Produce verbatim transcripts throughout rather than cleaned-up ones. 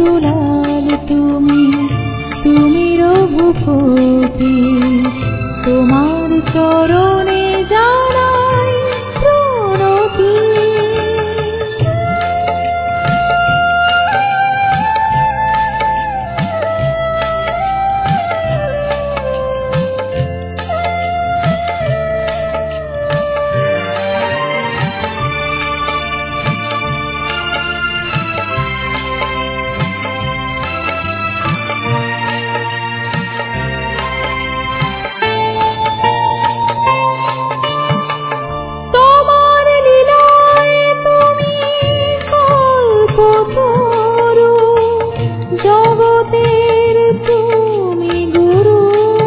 দুলাল তুমি, তুমি রঘুপতি, তোমার চরণে জানাই প্রণতি। জগতের তুমি গুরু,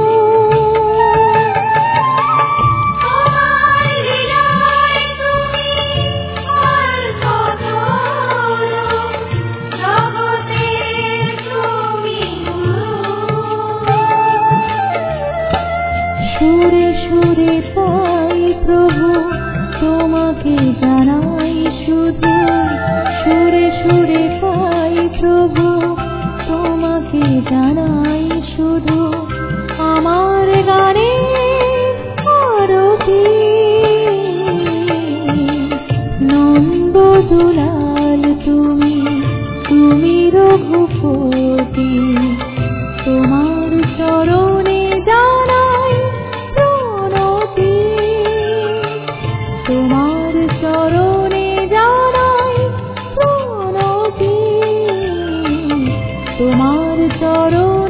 সুরে সুরে পাই প্রভু তোমাকে জানাই শুধু, সুরে সুরে পাই প্রভু তোমাকে জানাই শুধু, আমার গানে আরতি। নন্দ দুলাল তুমি, তুমি রঘুপতি, তোমার চরণে জানাই প্রণতি, তোমার চরণে জানাই প্রণতি, তোমার চরণ